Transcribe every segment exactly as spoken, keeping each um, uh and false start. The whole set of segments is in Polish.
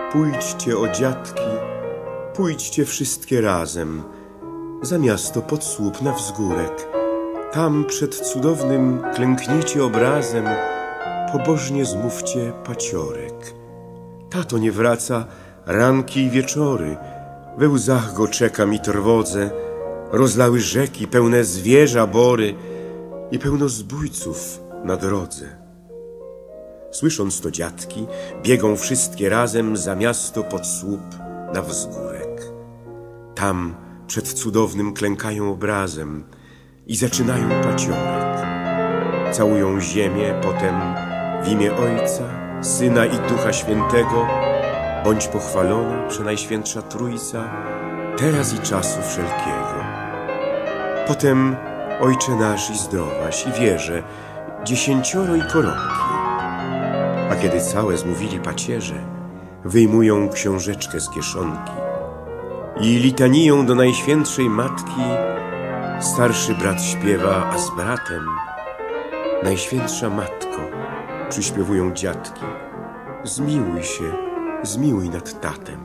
Pójdźcie, o dziadki, pójdźcie wszystkie razem za miasto pod słup na wzgórek. Tam przed cudownym klęknijcie obrazem, pobożnie zmówcie paciorek. Tato nie wraca ranki i wieczory, we łzach go czekam i trwodze. Rozlały rzeki pełne zwierza bory i pełno zbójców na drodze. Słysząc to dziadki, biegą wszystkie razem za miasto pod słup na wzgórek. Tam przed cudownym klękają obrazem i zaczynają paciorek. Całują ziemię potem w imię Ojca, Syna i Ducha Świętego. Bądź pochwalona, Przenajświętsza Trójca, teraz i czasu wszelkiego. Potem Ojcze nasz i zdrowaś i wierzę, dziesięcioro i koronki. A kiedy całe zmówili pacierze, wyjmują książeczkę z kieszonki i litaniją do Najświętszej Matki starszy brat śpiewa, a z bratem Najświętsza Matko przyśpiewują dziadki. Zmiłuj się, zmiłuj nad tatem.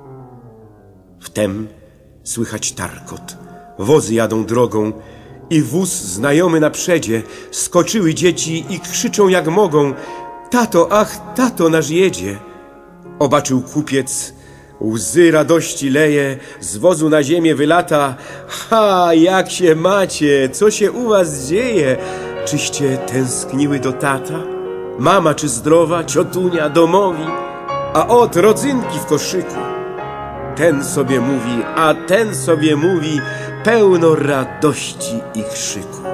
Wtem słychać tarkot, wozy jadą drogą i wóz znajomy na przedzie. Skoczyły dzieci i krzyczą jak mogą: tato, ach, tato nasz jedzie. Obaczył kupiec, łzy radości leje, z wozu na ziemię wylata. Ha, jak się macie, co się u was dzieje? Czyście tęskniły do tata? Mama czy zdrowa, ciotunia, domowi? A ot rodzynki w koszyku. Ten sobie mówi, a ten sobie mówi, pełno radości i krzyku.